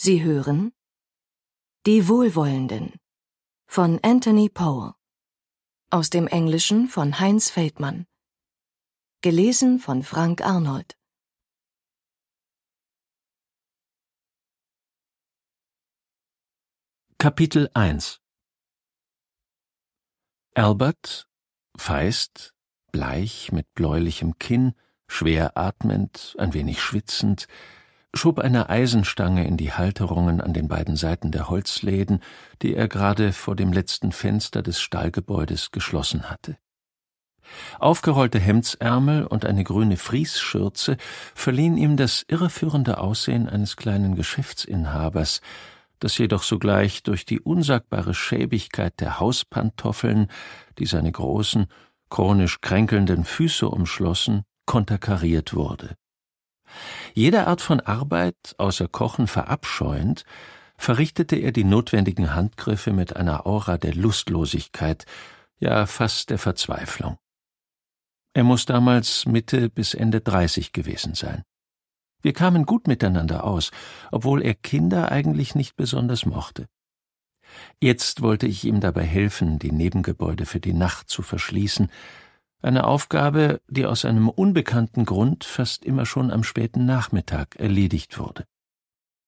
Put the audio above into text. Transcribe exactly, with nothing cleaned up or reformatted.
Sie hören Die Wohlwollenden von Anthony Powell, aus dem Englischen von Heinz Feldmann, gelesen von Frank Arnold. Kapitel eins. Albert, feist, bleich, mit bläulichem Kinn, schwer atmend, ein wenig schwitzend, schob eine Eisenstange in die Halterungen an den beiden Seiten der Holzläden, die er gerade vor dem letzten Fenster des Stallgebäudes geschlossen hatte. Aufgerollte Hemdsärmel und eine grüne Friesschürze verliehen ihm das irreführende Aussehen eines kleinen Geschäftsinhabers, das jedoch sogleich durch die unsagbare Schäbigkeit der Hauspantoffeln, die seine großen, chronisch kränkelnden Füße umschlossen, konterkariert wurde. Jede Art von Arbeit, außer Kochen verabscheuend, verrichtete er die notwendigen Handgriffe mit einer Aura der Lustlosigkeit, ja fast der Verzweiflung. Er muss damals Mitte bis Ende dreißig gewesen sein. Wir kamen gut miteinander aus, obwohl er Kinder eigentlich nicht besonders mochte. Jetzt wollte ich ihm dabei helfen, die Nebengebäude für die Nacht zu verschließen, eine Aufgabe, die aus einem unbekannten Grund fast immer schon am späten Nachmittag erledigt wurde.